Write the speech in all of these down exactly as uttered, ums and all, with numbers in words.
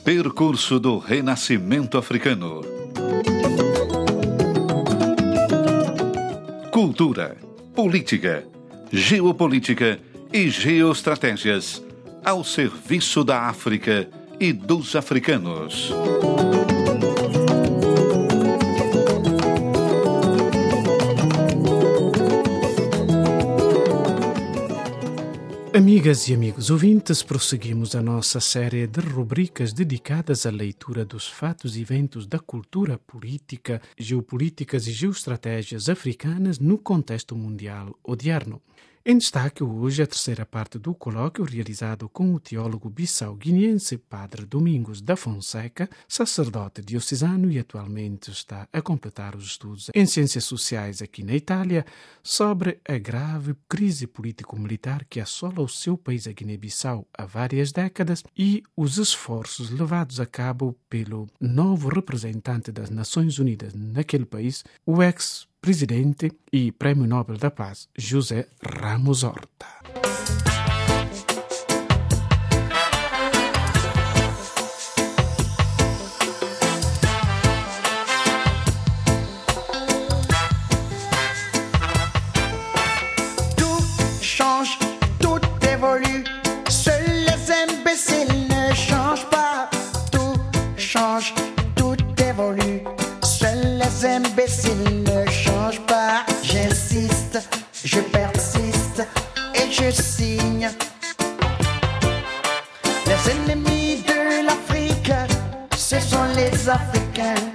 Percurso do Renascimento Africano. Cultura, política, geopolítica e geoestratégias ao serviço da África e dos africanos. Amigas e amigos ouvintes, prosseguimos a nossa série de rubricas dedicadas à leitura dos fatos e eventos da cultura política, geopolíticas e geoestratégias africanas no contexto mundial odierno. Em destaque hoje a terceira parte do colóquio realizado com o teólogo bissau-guineense Padre Domingos da Fonseca, sacerdote diocesano e atualmente está a completar os estudos em Ciências Sociais aqui na Itália, sobre a grave crise político-militar que assola o seu país, a Guiné-Bissau, há várias décadas e os esforços levados a cabo pelo novo representante das Nações Unidas naquele país, o ex Presidente e Prémio Nobel da Paz, José Ramos Horta. Tout change, tout évolue. Seuls les imbéciles ne changent pas. Tout change, tout évolue. Seuls les imbéciles ne changent pas. J'insiste, je persiste et je signe. Les ennemis de l'Afrique, ce sont les Africains.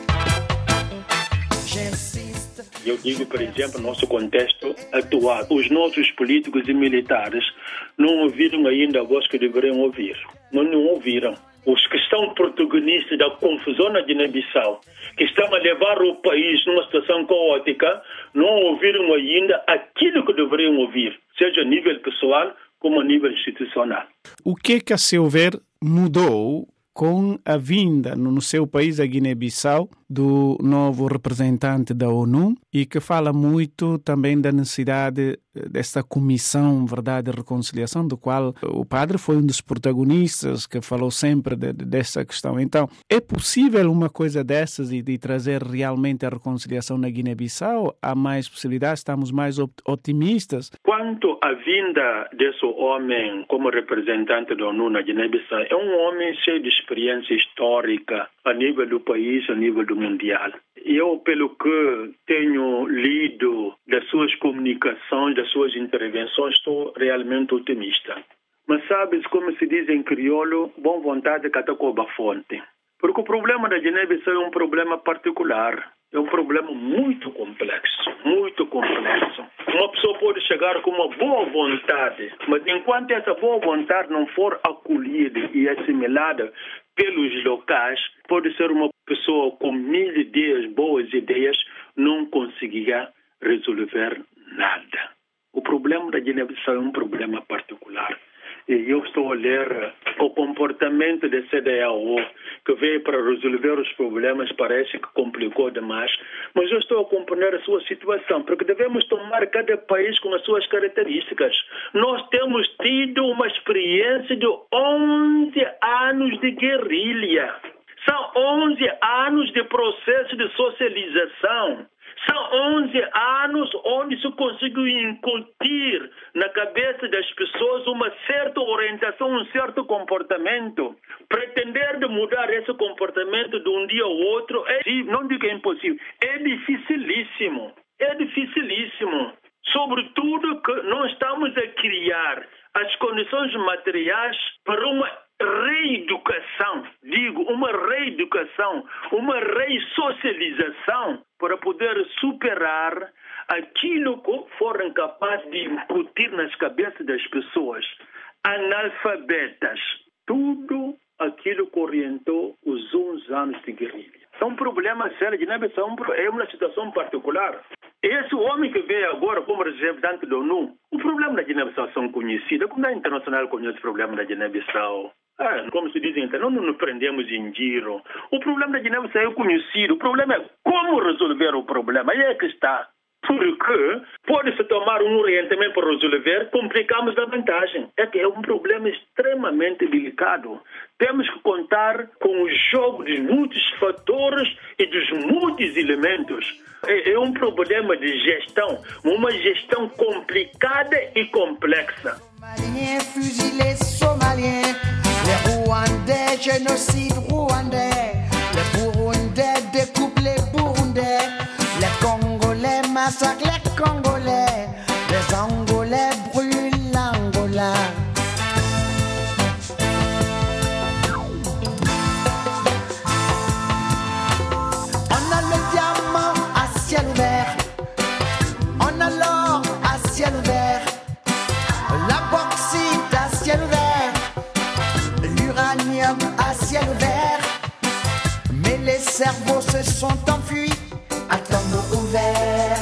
J'insiste. Eu digo, por exemplo, no nosso contexto atual, os nossos políticos e militares não ouviram ainda a voz que deveriam ouvir. Não, não ouviram. Os que estão protagonistas da confusão na Guiné-Bissau, que estão a levar o país numa situação caótica, não ouviram ainda aquilo que deveriam ouvir, seja a nível pessoal como a nível institucional. O que é que, a seu ver, mudou com a vinda no seu país, a Guiné-Bissau, do novo representante da ONU e que fala muito também da necessidade desta comissão Verdade e Reconciliação, do qual o padre foi um dos protagonistas que falou sempre de, de, dessa questão. Então, é possível uma coisa dessas e de trazer realmente a reconciliação na Guiné-Bissau? Há mais possibilidades? Estamos mais otimistas? Quanto à vinda desse homem como representante da ONU na Guiné-Bissau, é um homem cheio de experiência histórica a nível do país, a nível do mundial. Eu, pelo que tenho lido das suas comunicações, das suas intervenções, estou realmente otimista. Mas sabes, como se diz em crioulo, boa vontade catacoba a fonte. Porque o problema da Guiné-Bissau é um problema particular. É um problema muito complexo, muito complexo. Uma pessoa pode chegar com uma boa vontade, mas enquanto essa boa vontade não for acolhida e assimilada pelos locais, pode ser uma pessoa com mil ideias, boas ideias, não conseguirá resolver nada. O problema da Guiné-Bissau é um problema particular. E eu estou a ler o comportamento da C D A O, que veio para resolver os problemas, parece que complicou demais. Mas eu estou a compreender a sua situação, porque devemos tomar cada país com as suas características. Nós temos tido uma experiência de onze anos de guerrilha. São onze anos de processo de socialização. São onze anos onde se conseguiu incutir na cabeça das pessoas uma certa orientação, um certo comportamento. Pretender de mudar esse comportamento de um dia ao outro, é, não digo que é impossível, é dificilíssimo. É dificilíssimo. Sobretudo que não estamos a criar as condições materiais para uma reeducação, digo, uma reeducação, uma ressocialização para poder superar aquilo que foram capazes de incutir nas cabeças das pessoas, analfabetas, tudo aquilo que orientou os onze anos de guerrilha. É um problema sério, Guiné-Bissau é uma situação particular. Esse homem que veio agora como representante da ONU, o problema da Guiné-Bissau são conhecidos. A comunidade internacional conhece o problema da Guiné-Bissau. Ah, como se diz, então, não nos prendemos em giro. O problema da Guiné-Bissau é conhecido. O problema é como resolver o problema. Aí é que está. Porque pode-se tomar um orientamento para resolver, complicamos a vantagem. É que é um problema extremamente delicado. Temos que contar com o jogo dos muitos fatores e dos muitos elementos. É, é um problema de gestão, uma gestão complicada e complexa. Somaliens, fusillés somaliens, les Rwandais, génocide rwandais, les Burundais découpent les Burundais, les Congolais massacrent les Congolais, les Angolais brûlent l'Angola. On a le diamant à ciel ouvert, on a l'or à ciel ouvert, la bauxite à ciel ouvert, l'uranium à ciel ouvert, mais les cerveaux se sont enfuis à tombeau ouvert.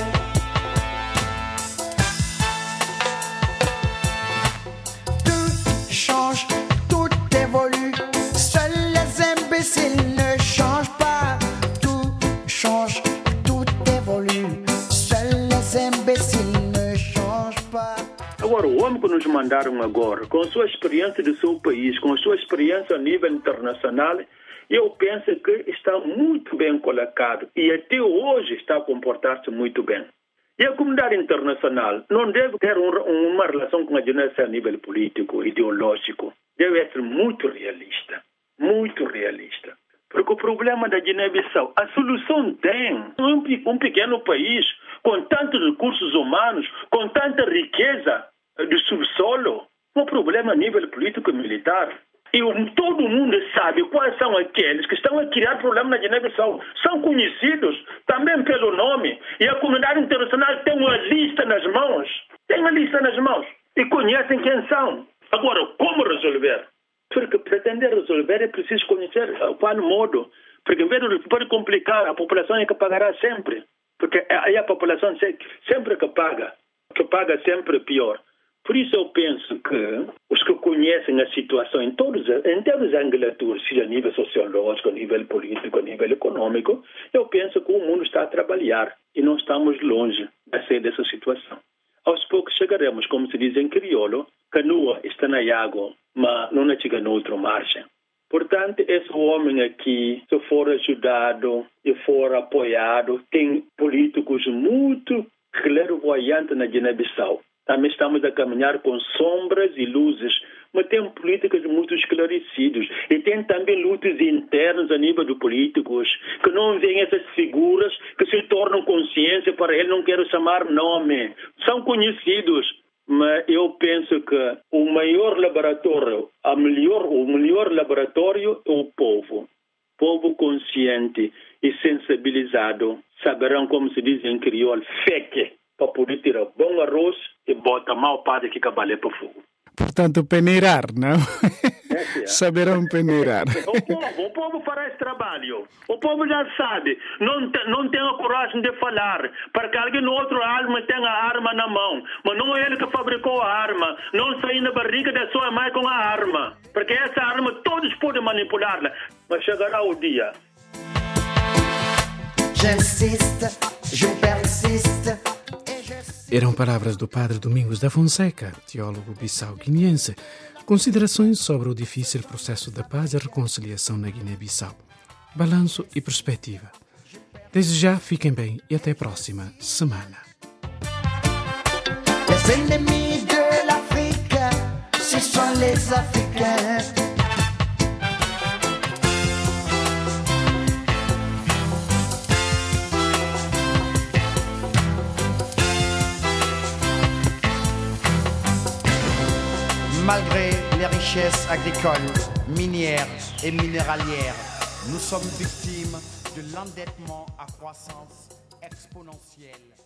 Tout change, tout évolue, seuls les imbéciles ne changent pas. Tout change, tout évolue, seuls les imbéciles ne changent pas. Agora, o homem que nos mandaram agora, com a sua experiência do seu país, com a sua experiência a nível internacional, eu penso que está muito bem colocado e até hoje está a comportar-se muito bem. E a comunidade internacional não deve ter um, uma relação com a Guiné a nível político, ideológico. Deve ser muito realista, muito realista. Porque o problema da Guiné-Bissau, a solução tem um, um pequeno país com tantos recursos humanos, com tanta riqueza de subsolo, um problema a nível político e militar. E todo mundo sabe quais são aqueles que estão a criar problemas na Guiné-Bissau. São conhecidos também pelo nome. E a comunidade internacional tem uma lista nas mãos. Tem uma lista nas mãos. E conhecem quem são. Agora, como resolver? Porque pretender resolver é preciso conhecer qual modo. Porque em vez de pode complicar, a população é que pagará sempre. Porque aí a população sempre que paga. Que paga sempre pior. Por isso eu penso que os que conhecem a situação em todos, em todas as anglaturas, seja a nível sociológico, a nível político, a nível econômico, eu penso que o mundo está a trabalhar e não estamos longe de sair dessa situação. Aos poucos chegaremos, como se diz em crioulo, canoa está na água, mas não chega na outra margem. Portanto, esse homem aqui, se for ajudado e for apoiado, tem políticos muito clairvoyantes na Guiné-Bissau. Também estamos a caminhar com sombras e luzes, mas tem políticos muito esclarecidos. E tem também lutas internas a nível de políticos, que não veem essas figuras que se tornam consciência para ele, não quero chamar nome. São conhecidos, mas eu penso que o maior laboratório, a melhor, o melhor laboratório é o povo. Povo consciente e sensibilizado saberão, como se diz em crioulo, feque, para poder tirar bom arroz e botar mal padre que cabalha para fogo. Portanto, peneirar, não? É, é. Saberão peneirar. O povo, o povo fará esse trabalho. O povo já sabe. Não, te, não tem a coragem de falar. Para que alguém no outro arma tenha a arma na mão. Mas não é ele que fabricou a arma. Não sair na barriga da sua mãe com a arma. Porque essa arma todos podem manipulá-la. Mas chegará o dia. J'insiste, je persiste. Eram palavras do padre Domingos da Fonseca, teólogo bissau-guineense, considerações sobre o difícil processo de paz e reconciliação na Guiné-Bissau, balanço e perspectiva. Desde já, fiquem bem e até a próxima semana. Les ennemis de l'Afrique, ce sont les Africains. Malgré les richesses agricoles, minières et minéralières, nous sommes victimes de l'endettement à croissance exponentielle.